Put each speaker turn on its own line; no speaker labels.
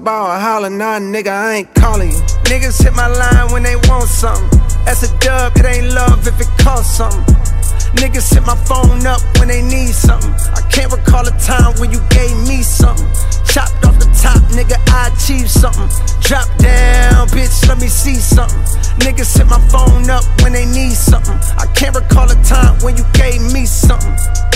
ball, holler, nah, nigga, I ain't calling you. Niggas hit my line when they want something. That's a dub, it ain't love if it costs something. Niggas hit my phone up when they need something. I can't recall a time when you gave me something. Chopped off the top, nigga, I achieved something. Drop down, bitch, let me see something. Niggas hit my phone up when they need something. I can't recall a time when you gave me something.